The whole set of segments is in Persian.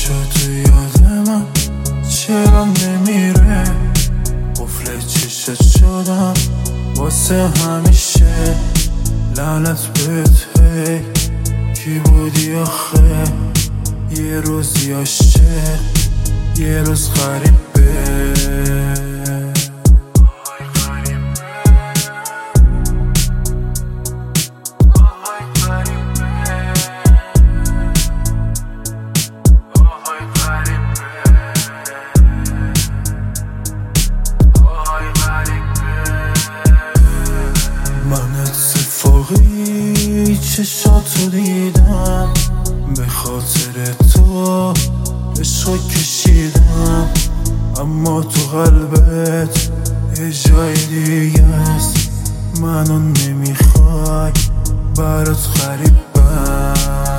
چشات یاد من چرا نمیره؟ قفل چشت شدم واسه همیشه. لعنت بهت هی کی بودی آخه؟ یه روز یاشه یه روز غریبه. من اتفاقی چشاتو دیدم، به خاطر تو عشق کشیدم، اما تو قلبت یه جای دیگه است. منو نمیخوای برات غریبم.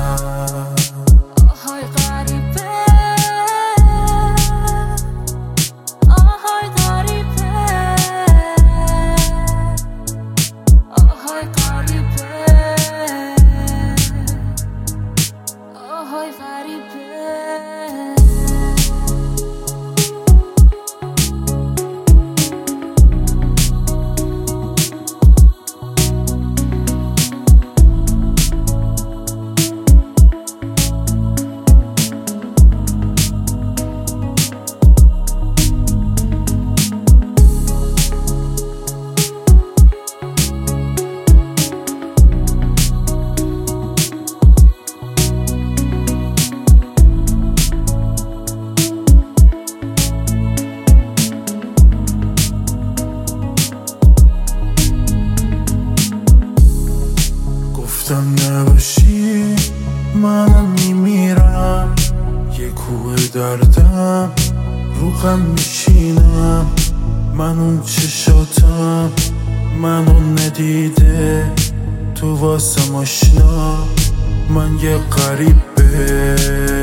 گفتم نباشی منم میمیرم، یه کوه دردم رو غم میشینم. من اون چشاتم منو ندیده، تو واسم آشنا من یه غریبه.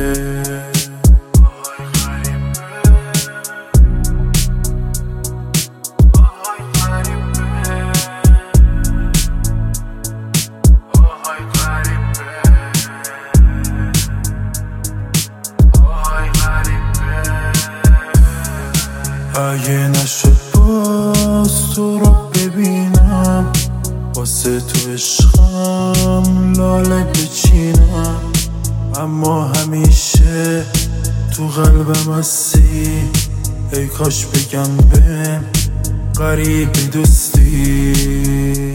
اگه نشد باز تو رو ببینم، واسه تو عشقم لاله بچینم، اما همیشه تو قلبم هستی. ای کاش بگم بهم غریب دوستی.